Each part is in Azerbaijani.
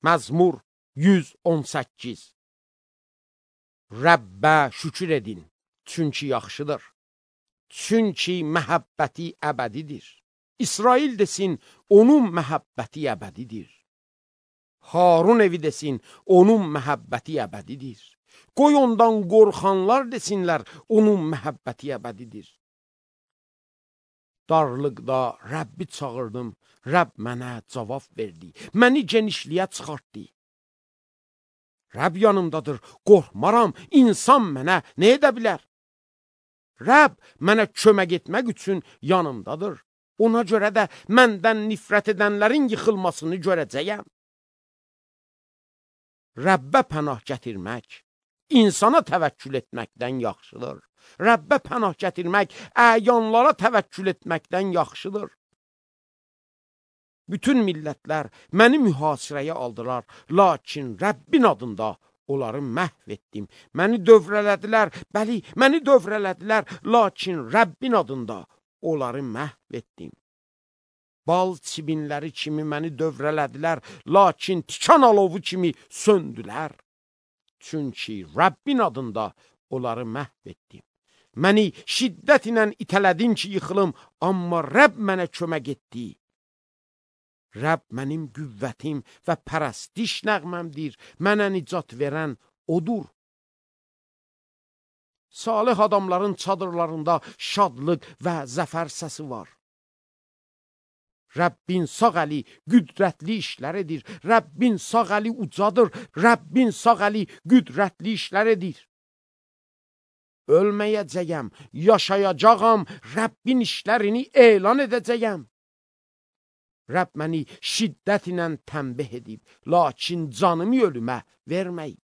Məzmur 118. Rəbbə şükür edin, çünki yaxşıdır. Çünki məhəbbəti əbədidir. İsrail desin, onun məhəbbəti əbədidir. Harun evi desin, onun məhəbbəti əbədidir. Qoy ondan qorxanlar desinlər, onun məhəbbəti əbədidir. Darlıqda Rəbbi çağırdım, Rəbb mənə cavab verdi, məni genişliyə çıxartdı. Rəbb yanımdadır, qorxmaram, insan mənə nə edə bilər? Rəbb mənə kömək etmək üçün yanımdadır. Ona görə də məndən nifrət edənlərin yıxılmasını görəcəyəm. Rəbbə pənah gətirmək, insana təvəkkül etməkdən yaxşıdır. Rəbbə pənah gətirmək, əyanlara təvəkkül etməkdən yaxşıdır. Bütün millətlər məni mühasirəyə aldılar, lakin Rəbbin adında onları məhv etdim. Məni dövrələdilər, bəli, məni dövrələdilər, lakin Rəbbin adında onları məhv etdim. Bal çibinləri kimi məni dövrələdilər, lakin tikan alovu kimi söndülər. Çünki Rəbbin adında onları məhv etdim. Məni şiddət ilə itələdin ki, yıxılım, amma Rəbb mənə kömək etdi. Rəbb mənim qüvvətim və pərəstiş nəğməmdir, mənə nicat verən odur. Salih adamların çadırlarında şadlıq və zəfər səsi var. Rəbbin sağ əli qüdrətli işlər edir, Rəbbin sağ əli ucadır, Rəbbin sağ əli qüdrətli işlər edir. Ölməyəcəyəm, yaşayacağam, Rəbbin işlərini elan edəcəyəm. Rəbb məni şiddət ilə tənbih edib, lakin canımı ölümə verməyib.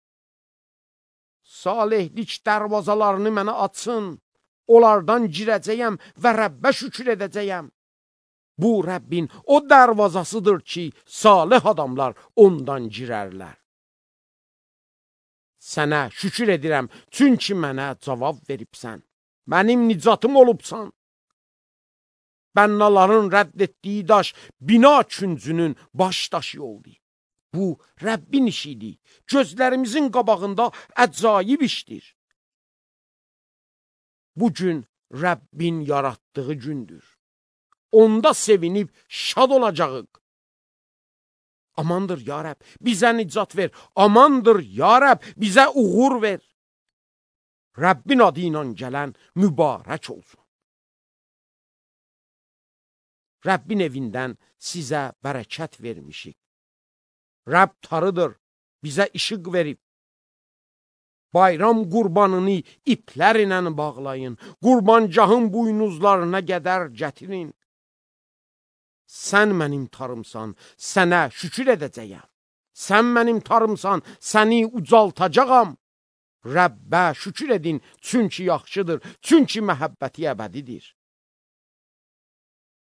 Salihlik dərvazalarını mənə açın, onlardan girəcəyəm və Rəbbə şükür edəcəyəm. Bu Rəbbin o dərvazasıdır ki, salih adamlar ondan girərlər. Sənə şükür edirəm, çünki mənə cavab veribsən. Mənim nicatım olubsan. Bənnaların rədd etdiyi daş bina küncünün baş daşı oldu. Bu Rəbbin işidir. Gözlərimizin qabağında əcaib işdir. Bugün Rəbbin yaratdığı gündür. Onda sevinib şad olacağıq. Amandır ya Rəbb, bizə nicat ver. Amandır ya Rəbb, bizə uğur ver. Rəbbin adı ilə gələn mübarək olsun. Rəbbin evindən sizə bərəkət vermişik. Rəbb tarıdır, bizə işıq verib. Bayram qurbanını iplər ilə bağlayın, qurbancahın buynuzlarına qədər gətirin. Sən mənim tarımsan, sənə şükür edəcəyəm. Sən mənim tarımsan, səni ucaltacağam. Rəbbə şükür edin, çünki yaxşıdır, çünki məhəbbəti əbədidir.